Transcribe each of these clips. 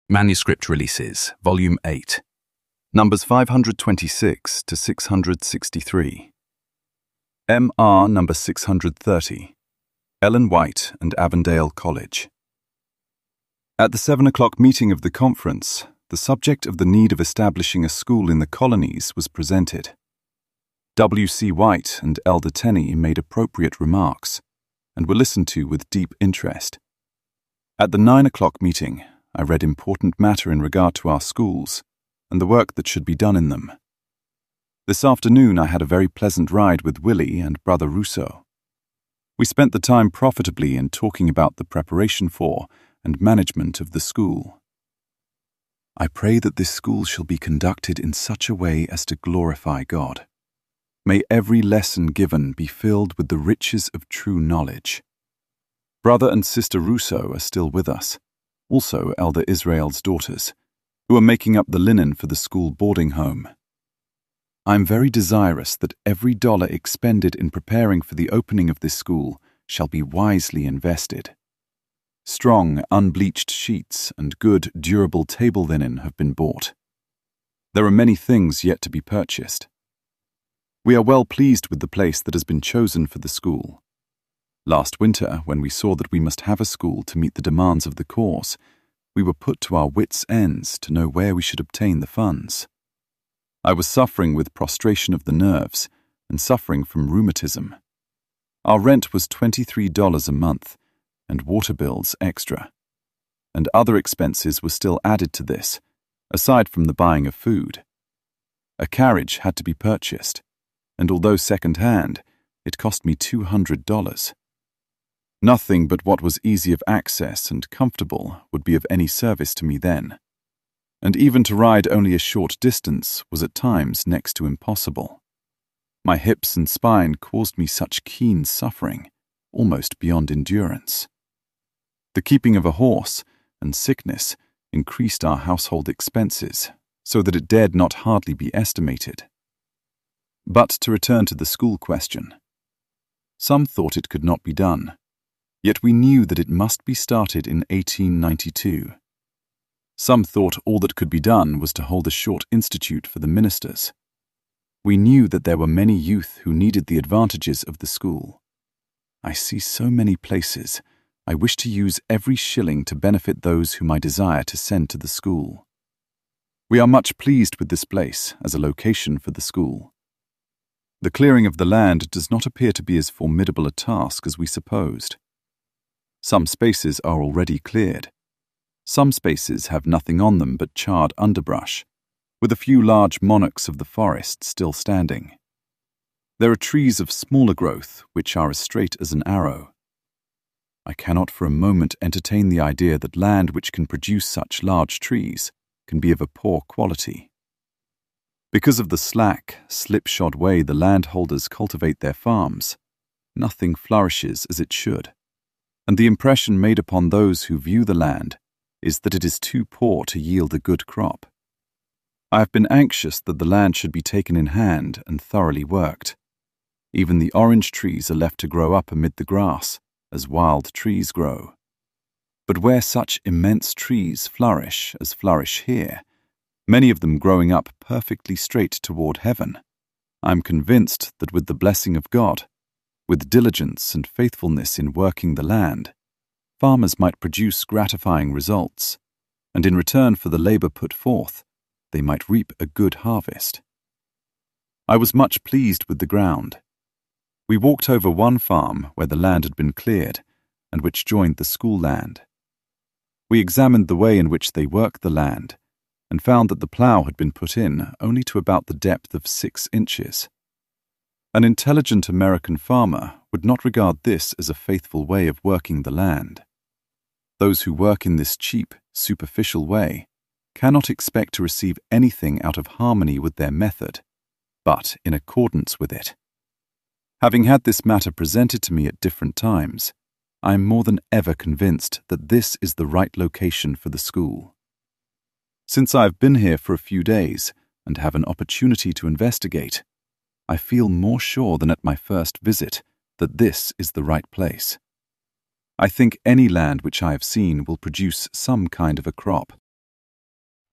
Manuscript Releases, Volume 8, Numbers 526 to 663. M.R. Number 630, Ellen White and Avondale College. At the 7 o'clock meeting of the conference, the subject of the need of establishing a school in the colonies was presented. W.C. White and Elder Tenney made appropriate remarks and were listened to with deep interest. At the 9 o'clock meeting, I read important matter in regard to our schools and the work that should be done in them. This afternoon I had a very pleasant ride with Willie and Brother Rousseau. We spent the time profitably in talking about the preparation for and management of the school. I pray that this school shall be conducted in such a way as to glorify God. May every lesson given be filled with the riches of true knowledge. Brother and Sister Rousseau are still with us, also Elder Israel's daughters, who are making up the linen for the school boarding home. I am very desirous that every dollar expended in preparing for the opening of this school shall be wisely invested. Strong, unbleached sheets and good, durable table linen have been bought. There are many things yet to be purchased. We are well pleased with the place that has been chosen for the school. Last winter, when we saw that we must have a school to meet the demands of the cause, we were put to our wits' ends to know where we should obtain the funds. I was suffering with prostration of the nerves and suffering from rheumatism. Our rent was $23 a month, and water bills extra. And other expenses were still added to this, aside from the buying of food. A carriage had to be purchased, and although second-hand, it cost me $200. Nothing but what was easy of access and comfortable would be of any service to me then, and even to ride only a short distance was at times next to impossible. My hips and spine caused me such keen suffering, almost beyond endurance. The keeping of a horse and sickness increased our household expenses, so that it dared not hardly be estimated. But to return to the school question. Some thought it could not be done. Yet we knew that it must be started in 1892. Some thought all that could be done was to hold a short institute for the ministers. We knew that there were many youth who needed the advantages of the school. I see so many places. I wish to use every shilling to benefit those whom I desire to send to the school. We are much pleased with this place as a location for the school. The clearing of the land does not appear to be as formidable a task as we supposed. Some spaces are already cleared. Some spaces have nothing on them but charred underbrush, with a few large monarchs of the forest still standing. There are trees of smaller growth which are as straight as an arrow. I cannot for a moment entertain the idea that land which can produce such large trees can be of a poor quality. Because of the slack, slipshod way the landholders cultivate their farms, nothing flourishes as it should. And the impression made upon those who view the land is that it is too poor to yield a good crop. I have been anxious that the land should be taken in hand and thoroughly worked. Even the orange trees are left to grow up amid the grass, as wild trees grow. But where such immense trees flourish as flourish here, many of them growing up perfectly straight toward heaven, I am convinced that with the blessing of God, with diligence and faithfulness in working the land, farmers might produce gratifying results, and in return for the labor put forth, they might reap a good harvest. I was much pleased with the ground. We walked over one farm where the land had been cleared, and which joined the school land. We examined the way in which they work the land, and found that the plough had been put in only to about the depth of 6 inches. An intelligent American farmer would not regard this as a faithful way of working the land. Those who work in this cheap, superficial way cannot expect to receive anything out of harmony with their method, but in accordance with it. Having had this matter presented to me at different times, I am more than ever convinced that this is the right location for the school. Since I have been here for a few days and have an opportunity to investigate, I feel more sure than at my first visit that this is the right place. I think any land which I have seen will produce some kind of a crop.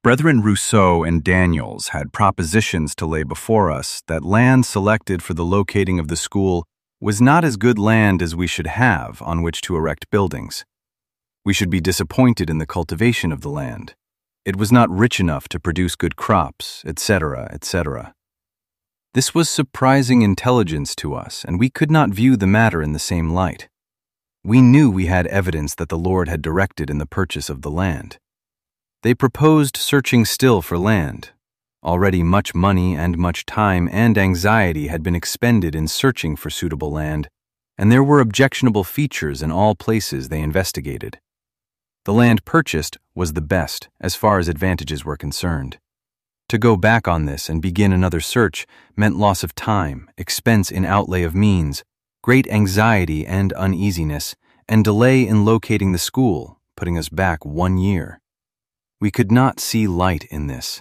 Brethren Rousseau and Daniels had propositions to lay before us that land selected for the locating of the school was not as good land as we should have on which to erect buildings. We should be disappointed in the cultivation of the land. It was not rich enough to produce good crops, etc., etc. This was surprising intelligence to us, and we could not view the matter in the same light. We knew we had evidence that the Lord had directed in the purchase of the land. They proposed searching still for land. Already much money and much time and anxiety had been expended in searching for suitable land, and there were objectionable features in all places they investigated. The land purchased was the best as far as advantages were concerned. To go back on this and begin another search meant loss of time, expense in outlay of means, great anxiety and uneasiness, and delay in locating the school, putting us back 1 year. We could not see light in this.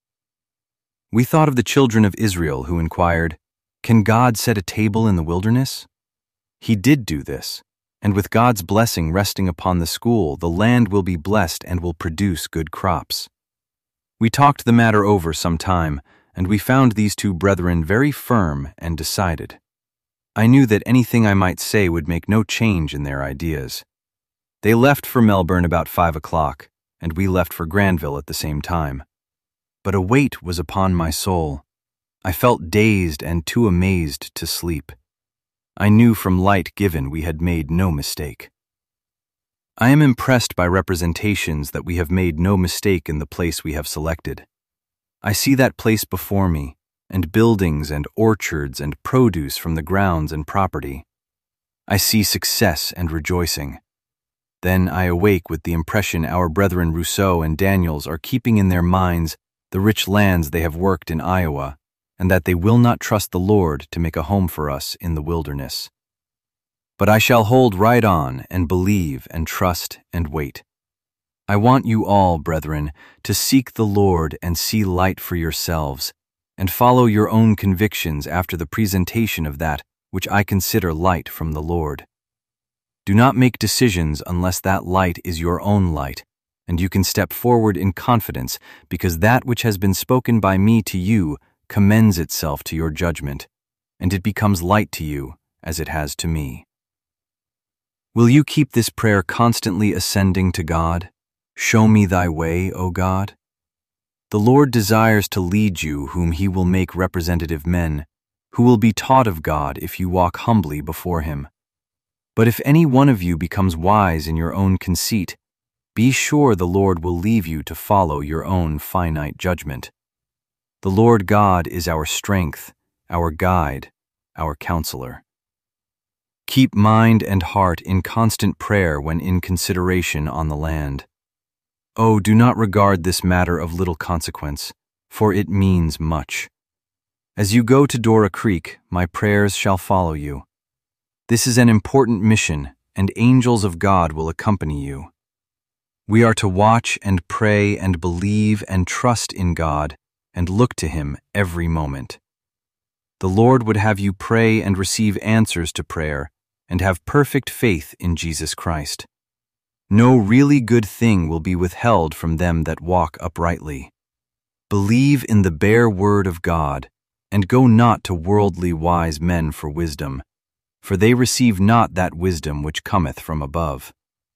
We thought of the children of Israel who inquired, "Can God set a table in the wilderness?" He did do this, and with God's blessing resting upon the school, the land will be blessed and will produce good crops. We talked the matter over some time, and we found these two brethren very firm and decided. I knew that anything I might say would make no change in their ideas. They left for Melbourne about 5 o'clock, and we left for Granville at the same time. But a weight was upon my soul. I felt dazed and too amazed to sleep. I knew from light given we had made no mistake. I am impressed by representations that we have made no mistake in the place we have selected. I see that place before me, and buildings and orchards and produce from the grounds and property. I see success and rejoicing. Then I awake with the impression our brethren Rousseau and Daniels are keeping in their minds the rich lands they have worked in Iowa, and that they will not trust the Lord to make a home for us in the wilderness. But I shall hold right on and believe and trust and wait. I want you all, brethren, to seek the Lord and see light for yourselves, and follow your own convictions after the presentation of that which I consider light from the Lord. Do not make decisions unless that light is your own light, and you can step forward in confidence because that which has been spoken by me to you commends itself to your judgment, and it becomes light to you as it has to me. Will you keep this prayer constantly ascending to God? Show me thy way, O God. The Lord desires to lead you whom he will make representative men, who will be taught of God if you walk humbly before him. But if any one of you becomes wise in your own conceit, be sure the Lord will leave you to follow your own finite judgment. The Lord God is our strength, our guide, our counselor. Keep mind and heart in constant prayer when in consideration on the land. Oh, do not regard this matter of little consequence, for it means much. As you go to Dora Creek, my prayers shall follow you. This is an important mission, and angels of God will accompany you. We are to watch and pray and believe and trust in God and look to him every moment. The Lord would have you pray and receive answers to prayer and have perfect faith in Jesus Christ. No really good thing will be withheld from them that walk uprightly. Believe in the bare word of God, and go not to worldly wise men for wisdom, for they receive not that wisdom which cometh from above.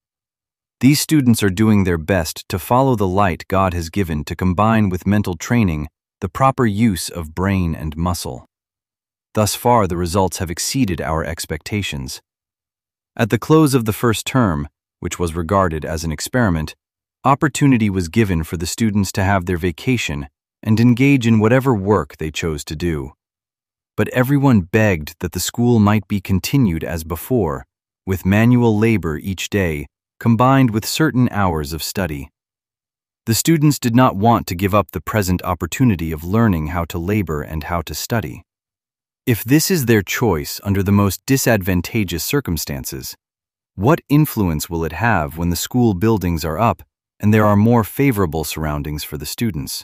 These students are doing their best to follow the light God has given to combine with mental training the proper use of brain and muscle. Thus far, the results have exceeded our expectations. At the close of the first term, which was regarded as an experiment, opportunity was given for the students to have their vacation and engage in whatever work they chose to do. But everyone begged that the school might be continued as before, with manual labor each day, combined with certain hours of study. The students did not want to give up the present opportunity of learning how to labor and how to study. If this is their choice under the most disadvantageous circumstances, what influence will it have when the school buildings are up and there are more favorable surroundings for the students?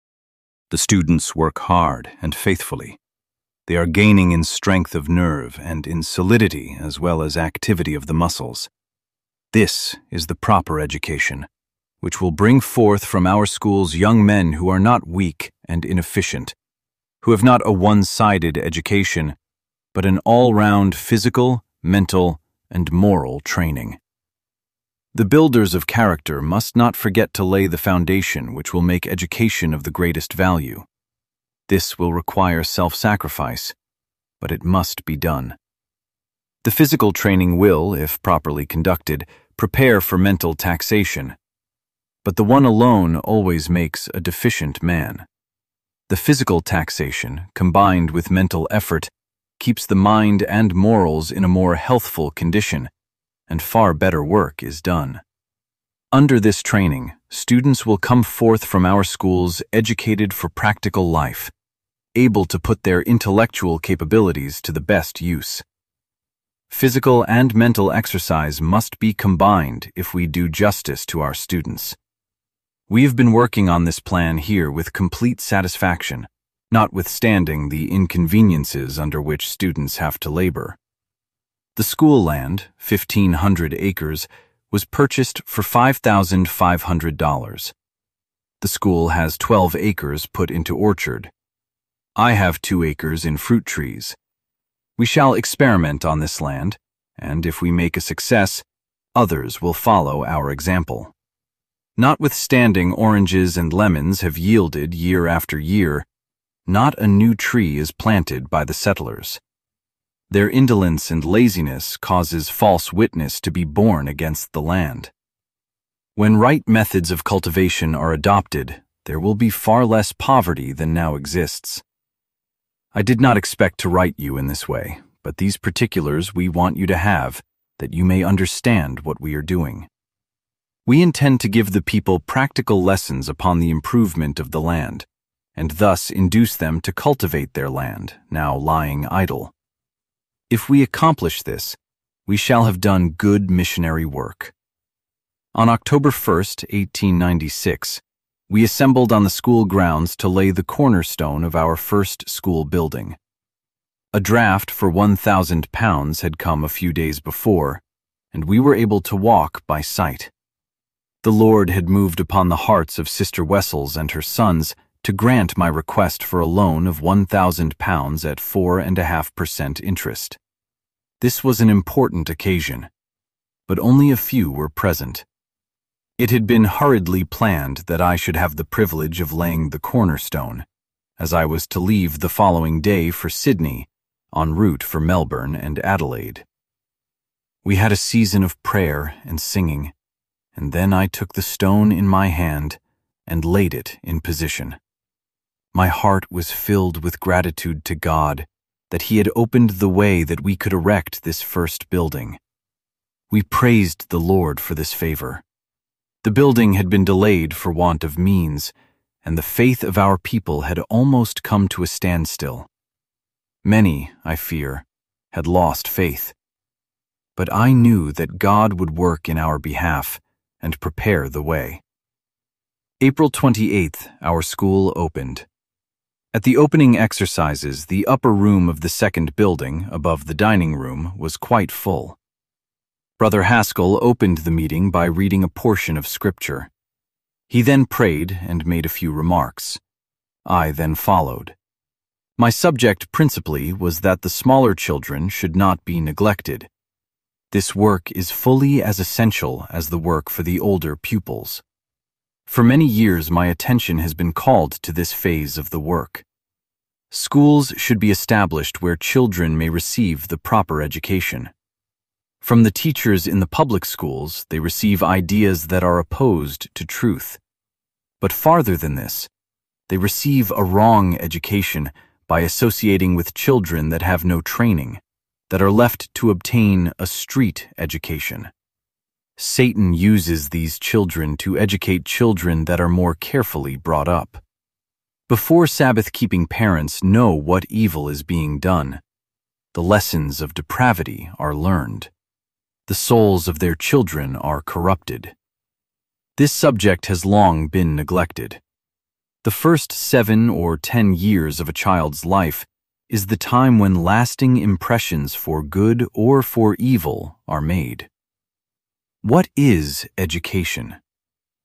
The students work hard and faithfully. They are gaining in strength of nerve and in solidity as well as activity of the muscles. This is the proper education, which will bring forth from our schools young men who are not weak and inefficient, who have not a one-sided education, but an all-round physical, mental, and moral training. The builders of character must not forget to lay the foundation which will make education of the greatest value. This will require self-sacrifice, but it must be done. The physical training will, if properly conducted, prepare for mental taxation. But the one alone always makes a deficient man. The physical taxation, combined with mental effort, keeps the mind and morals in a more healthful condition, and far better work is done. Under this training, students will come forth from our schools educated for practical life, able to put their intellectual capabilities to the best use. Physical and mental exercise must be combined if we do justice to our students. We have been working on this plan here with complete satisfaction, notwithstanding the inconveniences under which students have to labor. The school land, 1,500 acres, was purchased for $5,500. The school has 12 acres put into orchard. I have 2 acres in fruit trees. We shall experiment on this land, and if we make a success, others will follow our example. Notwithstanding oranges and lemons have yielded year after year, not a new tree is planted by the settlers. Their indolence and laziness causes false witness to be borne against the land. When right methods of cultivation are adopted, there will be far less poverty than now exists. I did not expect to write you in this way, but these particulars we want you to have, that you may understand what we are doing. We intend to give the people practical lessons upon the improvement of the land, and thus induce them to cultivate their land, now lying idle. If we accomplish this, we shall have done good missionary work. On October 1st, 1896, we assembled on the school grounds to lay the cornerstone of our first school building. A draft for £1,000 had come a few days before, and we were able to walk by sight. The Lord had moved upon the hearts of Sister Wessels and her sons to grant my request for a loan of £1,000 at 4.5% interest. This was an important occasion, but only a few were present. It had been hurriedly planned that I should have the privilege of laying the cornerstone, as I was to leave the following day for Sydney, en route for Melbourne and Adelaide. We had a season of prayer and singing, and then I took the stone in my hand and laid it in position. My heart was filled with gratitude to God that He had opened the way that we could erect this first building. We praised the Lord for this favor. The building had been delayed for want of means, and the faith of our people had almost come to a standstill. Many, I fear, had lost faith. But I knew that God would work in our behalf and prepare the way. April 28th, our school opened. At the opening exercises, the upper room of the second building, above the dining room, was quite full. Brother Haskell opened the meeting by reading a portion of Scripture. He then prayed and made a few remarks. I then followed. My subject principally was that the smaller children should not be neglected. This work is fully as essential as the work for the older pupils. For many years my attention has been called to this phase of the work. Schools should be established where children may receive the proper education. From the teachers in the public schools, they receive ideas that are opposed to truth. But farther than this, they receive a wrong education by associating with children that have no training, that are left to obtain a street education. Satan uses these children to educate children that are more carefully brought up. Before Sabbath-keeping parents know what evil is being done, the lessons of depravity are learned. The souls of their children are corrupted. This subject has long been neglected. The first 7 or 10 years of a child's life is the time when lasting impressions for good or for evil are made. What is education?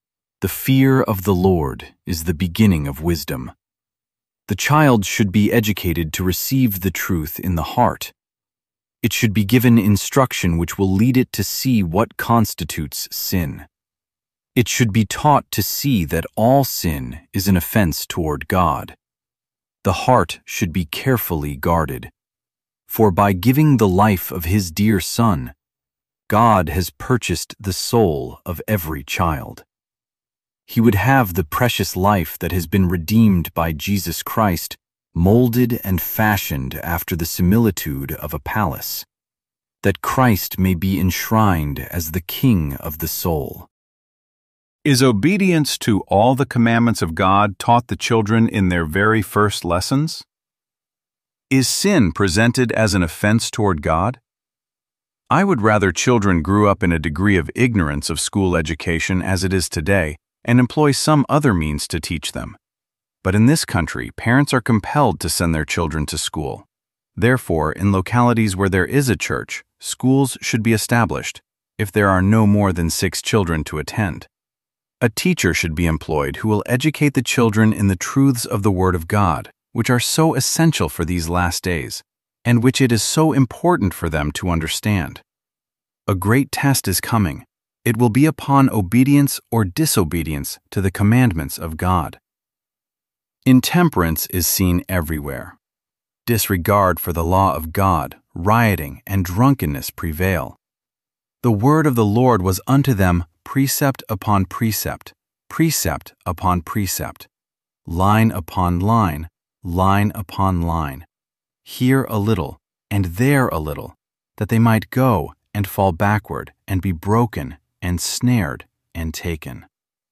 The fear of the Lord is the beginning of wisdom. The child should be educated to receive the truth in the heart. It should be given instruction which will lead it to see what constitutes sin. It should be taught to see that all sin is an offense toward God. The heart should be carefully guarded, for by giving the life of His dear Son, God has purchased the soul of every child. He would have the precious life that has been redeemed by Jesus Christ molded and fashioned after the similitude of a palace, that Christ may be enshrined as the King of the soul. Is obedience to all the commandments of God taught the children in their very first lessons? Is sin presented as an offense toward God? I would rather children grew up in a degree of ignorance of school education as it is today and employ some other means to teach them. But in this country, parents are compelled to send their children to school. Therefore, in localities where there is a church, schools should be established, if there are no more than 6 children to attend. A teacher should be employed who will educate the children in the truths of the Word of God, which are so essential for these last days, and which it is so important for them to understand. A great test is coming. It will be upon obedience or disobedience to the commandments of God. Intemperance is seen everywhere. Disregard for the law of God, rioting, and drunkenness prevail. The word of the Lord was unto them precept upon precept, precept upon precept, line upon line, line upon line, here a little, and there a little, that they might go and fall backward and be broken and snared and taken.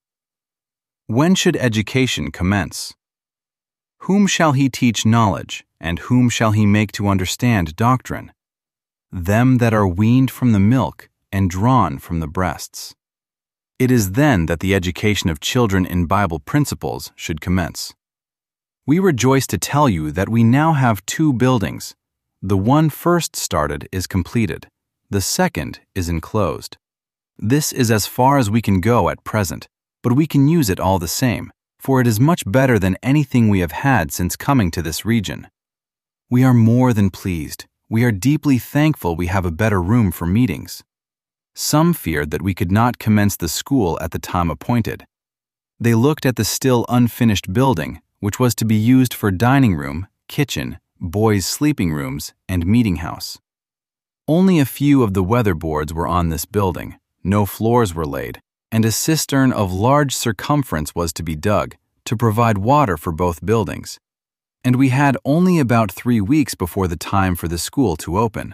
When should education commence? Whom shall he teach knowledge, and whom shall he make to understand doctrine? Them that are weaned from the milk and drawn from the breasts. It is then that the education of children in Bible principles should commence. We rejoice to tell you that we now have 2 buildings. The one first started is completed. The second is enclosed. This is as far as we can go at present, but we can use it all the same, for it is much better than anything we have had since coming to this region. We are more than pleased. We are deeply thankful we have a better room for meetings. Some feared that we could not commence the school at the time appointed. They looked at the still unfinished building, which was to be used for dining room, kitchen, boys' sleeping rooms, and meeting house. Only a few of the weatherboards were on this building, no floors were laid, and a cistern of large circumference was to be dug to provide water for both buildings. And we had only about 3 weeks before the time for the school to open.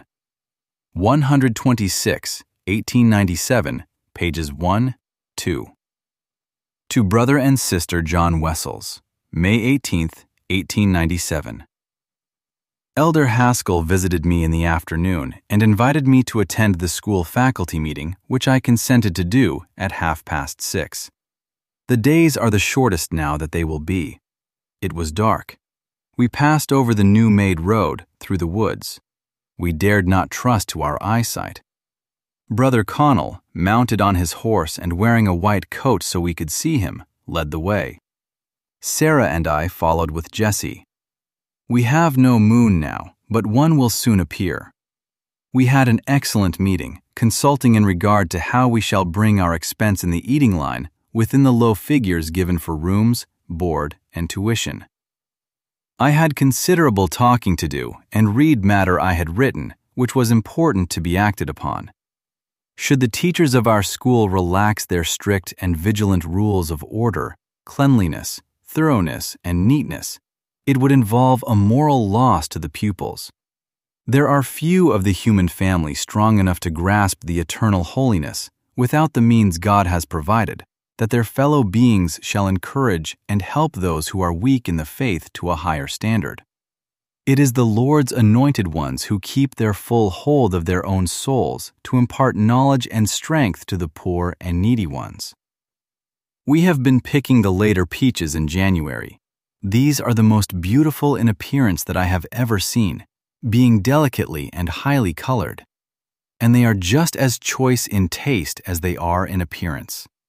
126, 1897, pages 1, 2. To Brother and Sister John Wessels, May 18, 1897. Elder Haskell visited me in the afternoon and invited me to attend the school faculty meeting, which I consented to do at 6:30. The days are the shortest now that they will be. It was dark. We passed over the new-made road through the woods. We dared not trust to our eyesight. Brother Connell, mounted on his horse and wearing a white coat so we could see him, led the way. Sarah and I followed with Jessie. We have no moon now, but one will soon appear. We had an excellent meeting, consulting in regard to how we shall bring our expense in the eating line within the low figures given for rooms, board, and tuition. I had considerable talking to do and read matter I had written, which was important to be acted upon. Should the teachers of our school relax their strict and vigilant rules of order, cleanliness, thoroughness, and neatness, it would involve a moral loss to the pupils. There are few of the human family strong enough to grasp the eternal holiness, without the means God has provided, that their fellow beings shall encourage and help those who are weak in the faith to a higher standard. It is the Lord's anointed ones who keep their full hold of their own souls to impart knowledge and strength to the poor and needy ones. We have been picking the later peaches in January. These are the most beautiful in appearance that I have ever seen, being delicately and highly colored. And they are just as choice in taste as they are in appearance.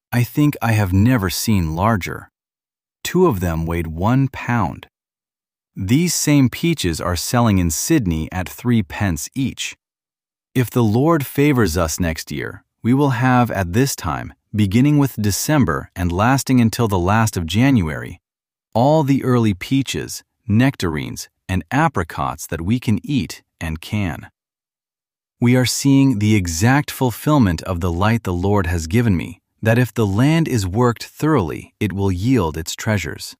I think I have never seen larger. 2 of them weighed 1 pound. These same peaches are selling in Sydney at 3 pence each. If the Lord favors us next year, we will have at this time, beginning with December and lasting until the last of January, all the early peaches, nectarines, and apricots that we can eat and can. We are seeing the exact fulfillment of the light the Lord has given me, that if the land is worked thoroughly, it will yield its treasures.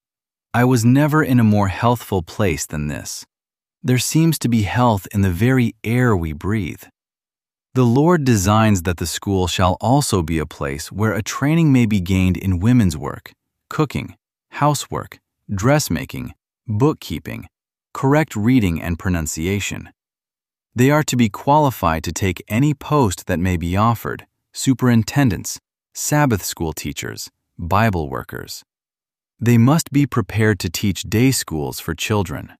I was never in a more healthful place than this. There seems to be health in the very air we breathe. The Lord designs that the school shall also be a place where a training may be gained in women's work, cooking, housework, dressmaking, bookkeeping, correct reading and pronunciation. They are to be qualified to take any post that may be offered: superintendents, Sabbath school teachers, Bible workers. They must be prepared to teach day schools for children.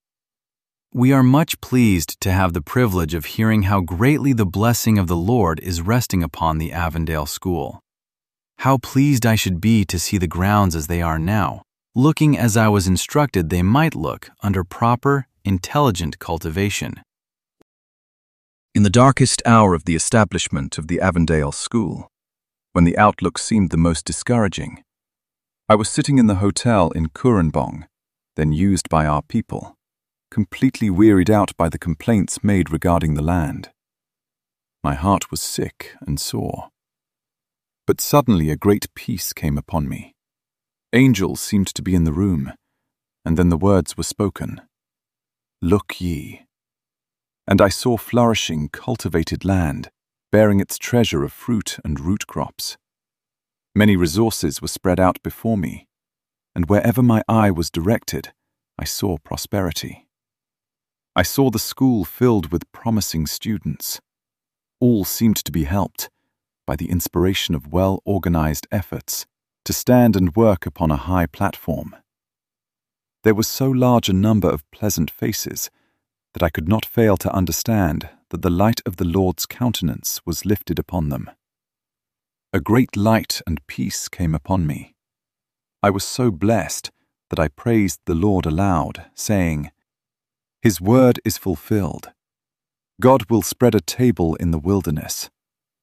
We are much pleased to have the privilege of hearing how greatly the blessing of the Lord is resting upon the Avondale School. How pleased I should be to see the grounds as they are now, looking as I was instructed they might look under proper, intelligent cultivation. In the darkest hour of the establishment of the Avondale School, when the outlook seemed the most discouraging, I was sitting in the hotel in Kurenbong, then used by our people, completely wearied out by the complaints made regarding the land. My heart was sick and sore. But suddenly a great peace came upon me. Angels seemed to be in the room, and then the words were spoken, "Look ye." And I saw flourishing, cultivated land, bearing its treasure of fruit and root crops. Many resources were spread out before me, and wherever my eye was directed, I saw prosperity. I saw the school filled with promising students. All seemed to be helped by the inspiration of well-organized efforts to stand and work upon a high platform. There was so large a number of pleasant faces that I could not fail to understand that the light of the Lord's countenance was lifted upon them. A great light and peace came upon me. I was so blessed that I praised the Lord aloud, saying, "His word is fulfilled. God will spread a table in the wilderness."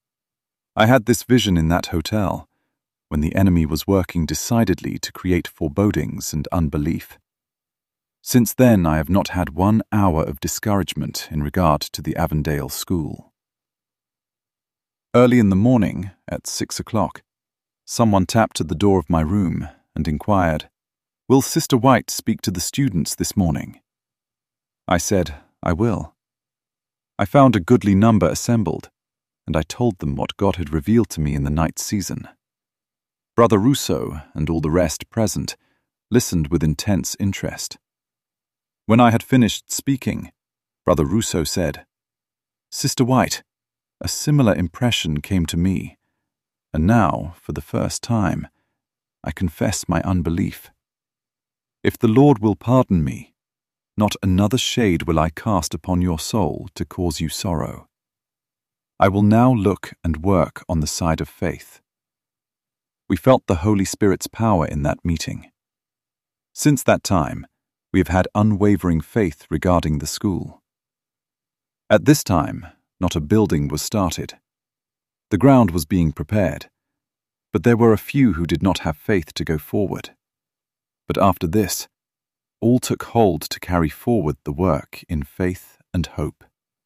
I had this vision in that hotel, when the enemy was working decidedly to create forebodings and unbelief. Since then, I have not had 1 hour of discouragement in regard to the Avondale School. Early in the morning, at 6 o'clock, someone tapped at the door of my room and inquired, "Will Sister White speak to the students this morning?" I said, "I will." I found a goodly number assembled, and I told them what God had revealed to me in the night season. Brother Rousseau and all the rest present listened with intense interest. When I had finished speaking, Brother Rousseau said, "Sister White, a similar impression came to me, and now, for the first time, I confess my unbelief. If the Lord will pardon me, not another shade will I cast upon your soul to cause you sorrow. I will now look and work on the side of faith." We felt the Holy Spirit's power in that meeting. Since that time, we have had unwavering faith regarding the school. At this time, not a building was started. The ground was being prepared, but there were a few who did not have faith to go forward. But after this, all took hold to carry forward the work in faith and hope.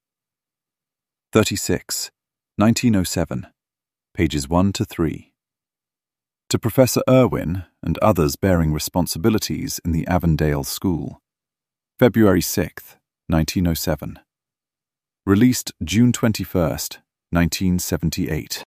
36, 1907, pages 1 to 3. To Professor Irwin and others bearing responsibilities in the Avondale School, February 6, 1907. Released June 21, 1978.